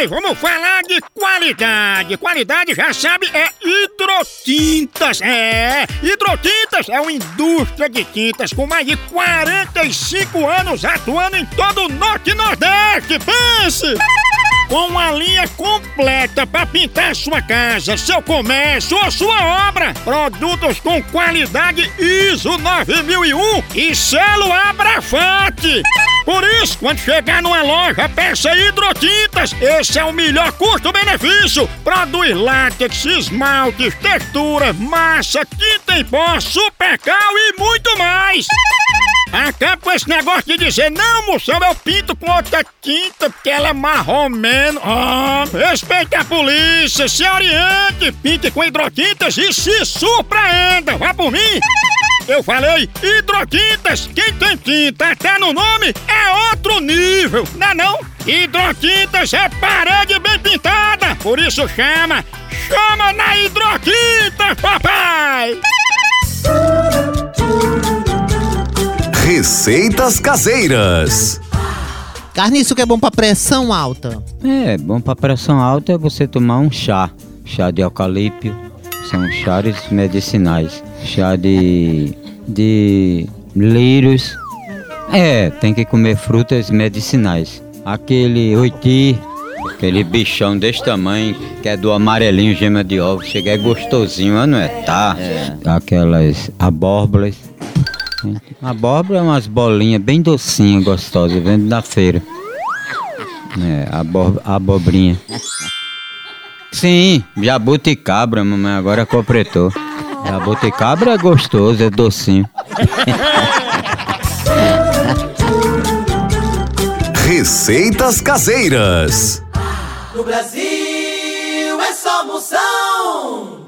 Ei, vamos falar de qualidade. Qualidade, já sabe, é Hidrotintas. Hidrotintas é uma indústria de tintas com mais de 45 anos atuando em todo o Norte e Nordeste. Pense! Com uma linha completa para pintar sua casa, seu comércio ou sua obra. Produtos com qualidade ISO 9001 e selo Abrafate. Por isso, quando chegar numa loja, peça Hidrotintas. Esse é o melhor custo-benefício. Produz látex, esmaltes, textura, massa, tinta em pó, supercal e muito mais. Acaba com esse negócio de dizer, não, moção, eu pinto com outra tinta porque ela é marromeno. Respeite a polícia, se oriente, pinte com Hidrotintas e se surpreenda. Vá por mim. Eu falei Hidrotintas. Quem tem tinta até no nome é outro nível, não é não? Hidrotintas é parede bem pintada. Por isso chama na Hidrotintas, papai! Receitas caseiras. Carniça, que é bom pra pressão alta? Bom pra pressão alta é você tomar um chá de eucalipto, são chás medicinais, chá de lírios, tem que comer frutas medicinais, aquele oiti, aquele bichão desse tamanho, que é do amarelinho, gema de ovo, chega é gostosinho, não é? Aquelas abóboras. Abóbora é umas bolinhas bem docinhas, gostosas, vendo na feira. Abobrinha. Sim, jabuticabra, mamãe, agora completou. Jabuticabra é gostoso, é docinho. Receitas caseiras. No Brasil é só Moção.